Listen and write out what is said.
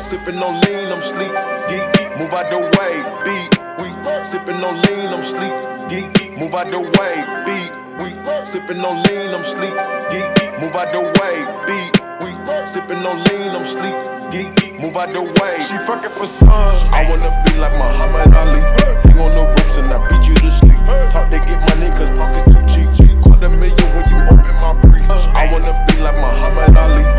sippin' on lean, I'm sleep. Geek, move out the way, beat, we sippin' on lean, I'm sleep. Geek, move out the way, beat, we sippin' on lean, I'm sleep. Geek, move out the way, beat, we sippin' on lean, I'm sleep. Geek, move out the way. She fucking for sun. I wanna be like Muhammad Ali. Hang on the ropes and I beat you to sleep. Talk to get money, cause talk is too cheap. $250,000 when you open my brief. I wanna be like Muhammad Ali.